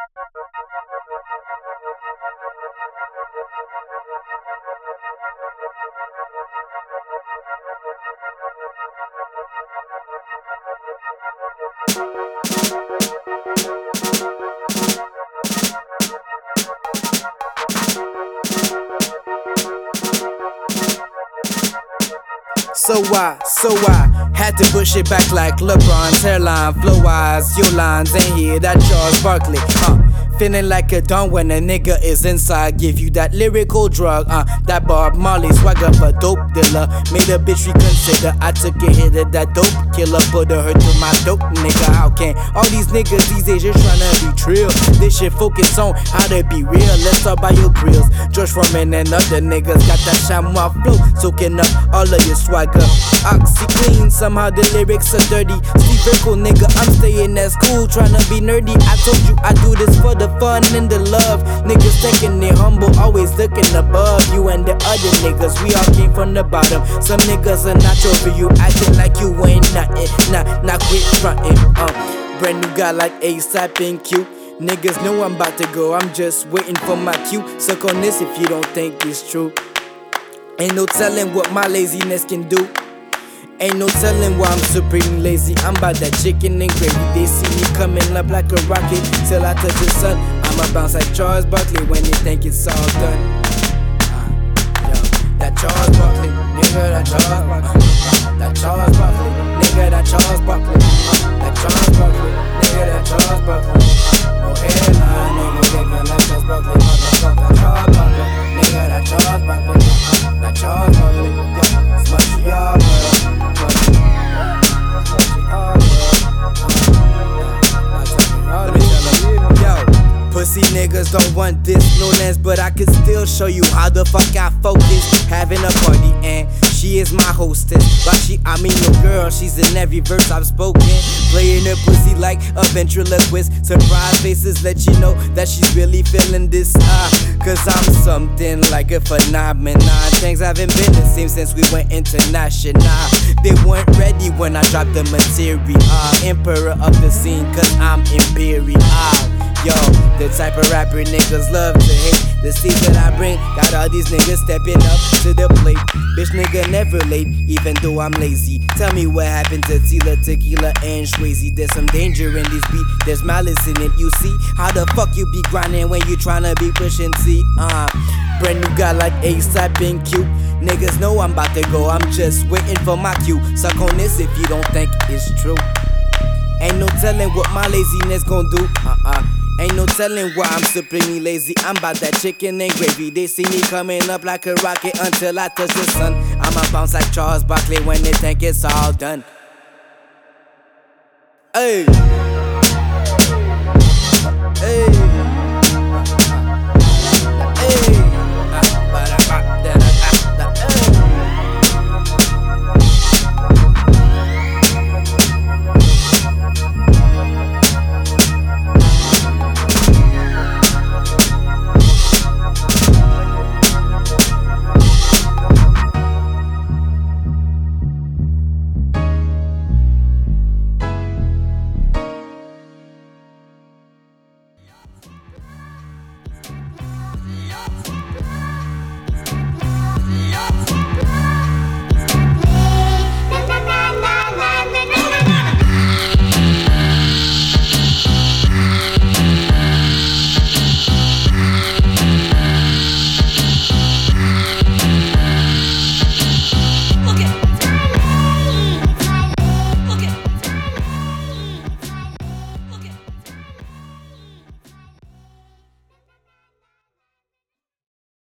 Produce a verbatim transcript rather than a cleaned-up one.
So I, so I had to push it back like LeBron's hairline, flow wise, your lines ain't here, that Charles Barkley, uh. Feeling like a don when a nigga is inside. Give you that lyrical drug, uh that Bob Marley swagger for dope dealer. Made a bitch reconsider. I took a hit of that dope killer, put a hurt to my dope nigga. How can all these niggas these days just tryna be trill? This shit focus on how to be real. Let's talk about your grills. George Foreman and other niggas got that chamois flow, soaking up all of your swagger. Oxy clean, somehow the lyrics are dirty. Steve Urkel, nigga, I'm staying at school, tryna be nerdy. I told you I do this for the fun and the love. Niggas thinking they humble, always looking above you and the other niggas. We all came from the bottom. Some niggas are not over you, acting like you ain't nothing. Nah, nah, quit frontin'. Uh, brand new guy like ASAP and cute. Niggas know I'm about to go, I'm just waiting for my cue. Suck on this if you don't think it's true. Ain't no telling what my laziness can do. Ain't no telling why I'm supreme lazy. I'm about that chicken and gravy. They see me coming up like a rocket till I touch the sun. I'ma bounce like Charles Barkley when they think it's all done. Uh, yo, that Charles Barkley, nigga, that Charles Barkley. Uh, that Charles Barkley, nigga, that Charles Barkley. Uh, that Charles Barkley, nigga, that Charles Barkley. Uh, no hairline, nigga, nigga, like Charles Barkley. Motherfucker, Charles Barkley, nigga, that Charles Barkley. Uh, that Charles Barkley, yeah, smudge y'all, bro. Pussy niggas don't want this, no lens, but I can still show you how the fuck I focus. Having a party and she is my hostess. But she, I mean your girl, she's in every verse I've spoken. Playing her pussy like a ventriloquist. Surprise faces let you know that she's really feeling this. Ah, uh, cause I'm something like a phenomenon. Things haven't been the same since we went international. They weren't ready when I dropped the material. Uh, emperor of the scene, cause I'm imperial. Uh, Yo, the type of rapper niggas love to hate. The seeds that I bring got all these niggas stepping up to the plate. Bitch nigga never late, even though I'm lazy. Tell me what happened to Tila, Tequila, and Swayze. There's some danger in this beat, there's malice in it. You see how the fuck you be grinding when you tryna be pushing T. Uh, brand new guy like ASAP and cute. Niggas know I'm about to go, I'm just waiting for my cue. Suck on this if you don't think it's true. Ain't no telling what my laziness gon' do. Uh-uh. Ain't no telling why I'm supremely lazy. I'm about that chicken and gravy. They see me coming up like a rocket until I touch the sun. I'ma bounce like Charles Barkley when they think it's all done. Hey.